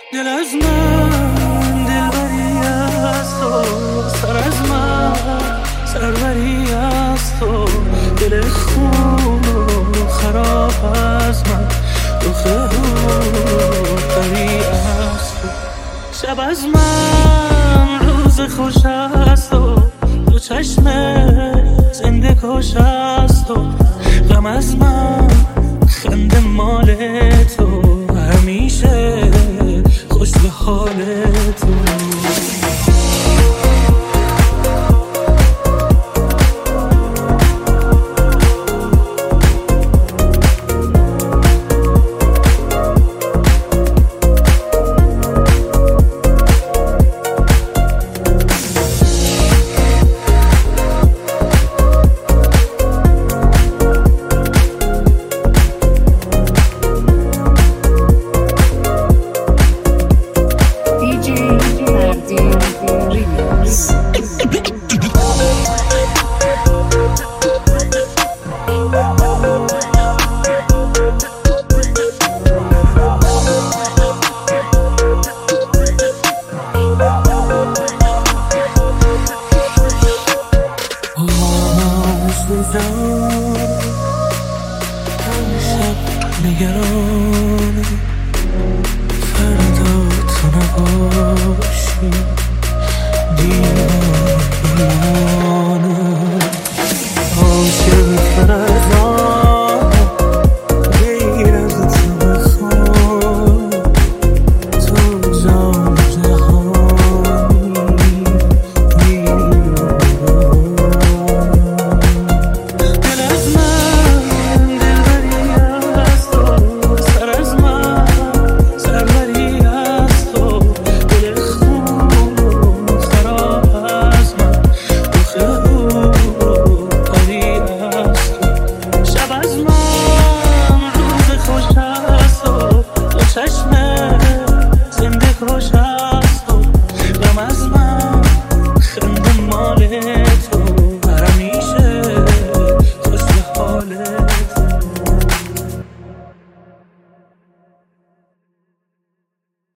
دل از من دلبری از تو، سر از من سروری از تو، دل خون و خراب از من، رخ روبری از تو. شب از من روز خوش از تو، دو چشم زنده کش از تو، غم از من خنده مال تو، همیشه